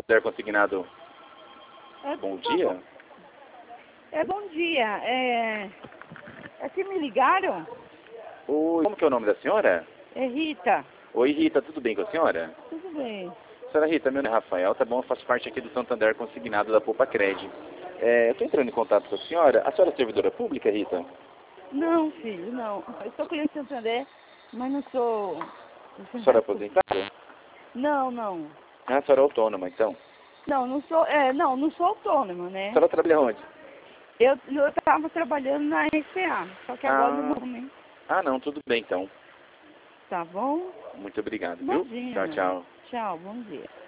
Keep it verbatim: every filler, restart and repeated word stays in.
Santander Consignado. É, Bom por favor. dia. É bom dia. É, é que me ligaram? Oi, como que é o nome da senhora? É Rita. Oi, Rita, tudo bem com a senhora? Tudo bem. Senhora Rita, meu nome é Rafael, tá bom? Eu faço parte aqui do Santander Consignado da Poupa Cred. É, eu tô entrando em contato com a senhora. A senhora é servidora pública, Rita? Não, filho, não. Eu sou cliente de Santander, mas não sou... A senhora é aposentada? Não, não. Ah, a senhora é autônoma, então. Não, não sou... É, não, não sou autônoma, né? A senhora trabalha onde? Eu eu estava trabalhando na R C A, só que agora no Ah, momento. ah, não, tudo bem, então. Tá bom? Muito obrigado, viu? Imagina. Tchau, tchau. Tchau, bom dia.